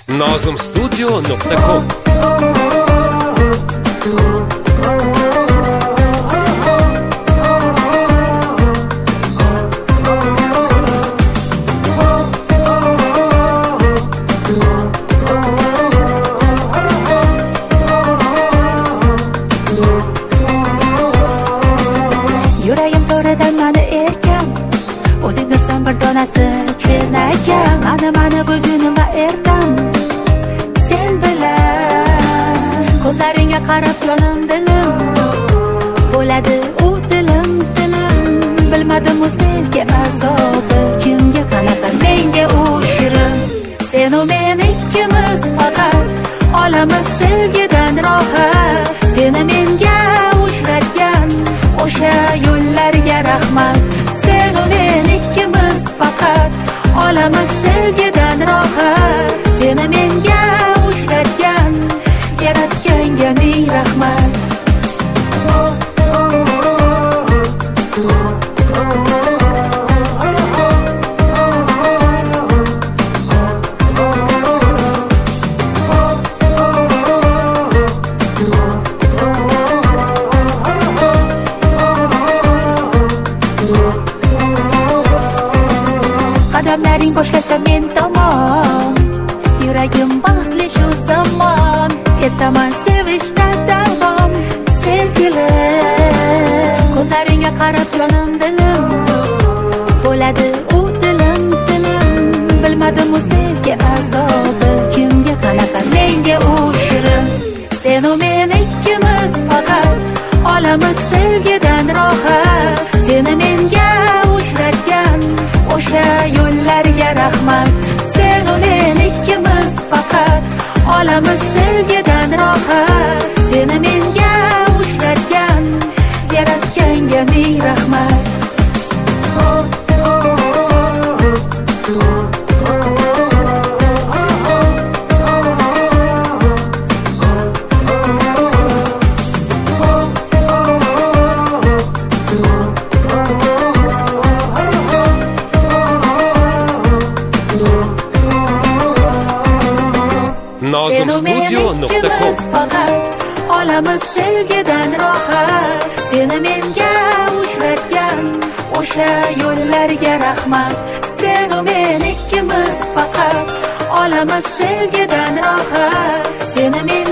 nozimstudio.com. Yuragim to'ridan mani erkam, o'zing dursan bir donasi cho'nakam. Mani bugunim va ertam sen bilan, ko'zlaringga qarab jonim dilim bo'ladi u dilim. Bilmadim u sevgi azobi kimga qanaqa, menga u shirin. Sen u men ikkimiz faqat olamiz sevgidan rohat. Seni menga uchratgan o'sha yo'llarga rahmat. Sen u men ikkimiz faqat olamiz sevgidan rohat. Seni menga uchratgan yaratganga ming rahmat. Qadamlaring boshlasa men tomon, yuragim baxtli shu zamon. Etaman sevishda davom sevgilim, ko'zlaringga qarab jonim dilim bo'ladi u dilim. Bilmadim u sevgi azobi kimga qanaqa, menga u shirin. Sen u men ikkimiz faqat olamiz sevgidan rohat. Seni menga uchratgan o'sha yo'llarga rahmat. Sen u men ikkimiz faqat olamiz sevgidan rohat. Seni menga uchratgan yaratganga ming rahmat. nozimstudio.com. olamiz sevgidan rohat. Seni menga uchratgan o'sha yo'llarga rahmat. Sen u men ikkimiz faqat olamiz sevgidan rohat. Seni men